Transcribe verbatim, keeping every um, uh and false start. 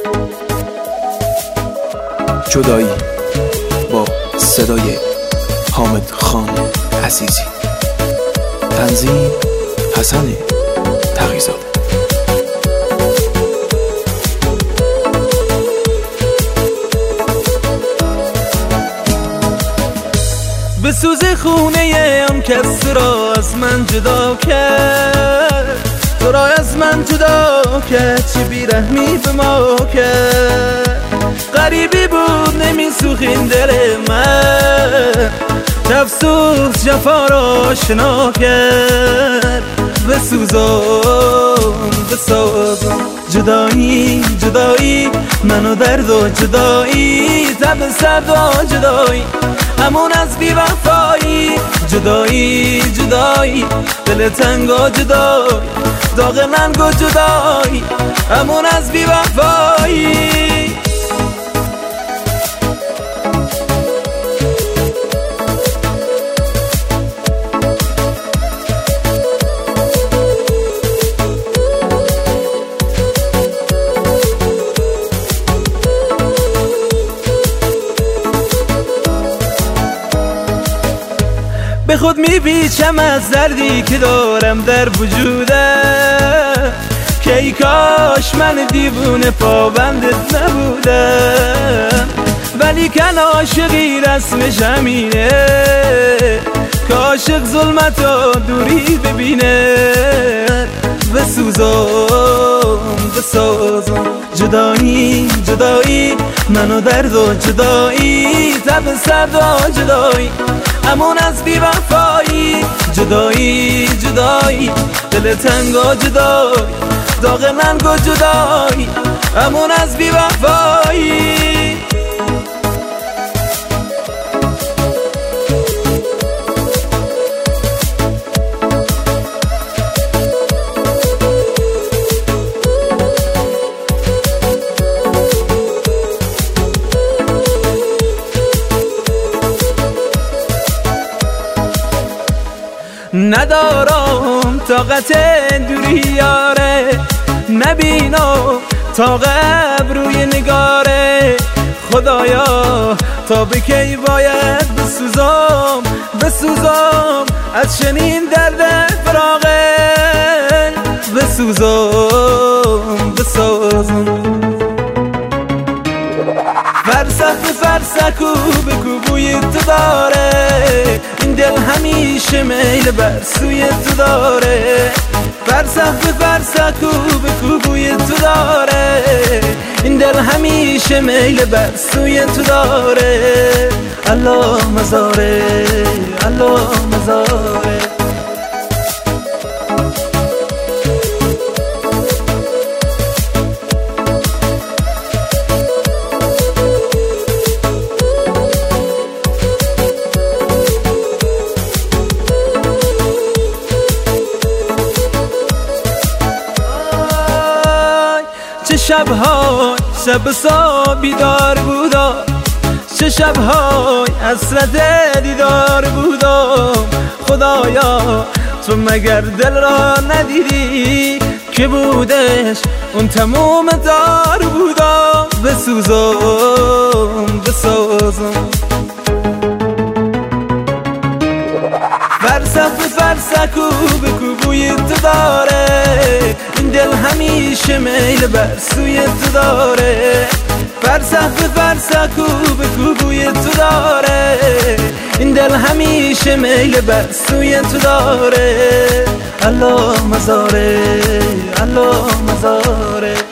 جدایی با صدای حامد خان عزیزی، تنظیم حسن تقی‌زاده. به سوز خونه هم کس را از من جدا کرد، تو را از من جدا کرد، چه بیرحمی به ما کرد. غریبی بود نمیسوخت این دل من، افسوس جفا را آشنا کرد. بسوزم بسازم جدایی جدایی، من و درد و جدایی، تب سرد و جدایی، همون از بی وفایی. جدایی جدایی دل تنگ و جدایی، داغ ننگ و جدایی، همون از بی وفایی. به خود میپیچم از دردی که دارم در وجودم، که ای کاش من دیوونه پابندت نبودم. ولی کن عاشقی رسمش همینه، که عاشق ظلمت و دوری ببینه. بسوزم بسازم جدایی جدایی، من و درد و جدایی، تب سرد و جدایی، همون از بی وفایی. جدایی جدایی دل تنگ و جدایی، داغ ننگ و جدایی، همون از بی وفایی. ندارم طاقت دوری یاره، نبینم تا ابروی نگاره. خدایا تا به کی باید بسوزم بسوزم از شنین درد فراقه. بسوزم بسازم فرسخ به فرسخ و به کوبوی تو داره، این دل همیشه میل بر سوی تو داره. فرسخ به فرسخ و به کوبوی تو داره، این دل همیشه میل بر سوی تو داره. الله مزاره الله مزاره. چه شب‌های شب سا بیدار بودم، چه شب‌های حسرت دیدار بودم. خدایا تو مگر دل را ندیدی که بودش اون تموم دار بودم. بسوزم بسازم فرسخ به فرسخ و به کوبوی تو داره، این دل همیشه میل بر سوی تو داره. فرسخ به فرسخ و به کوبوی تو داره، این دل همیشه میل بر سوی تو داره. الله مزاره الله مزاره.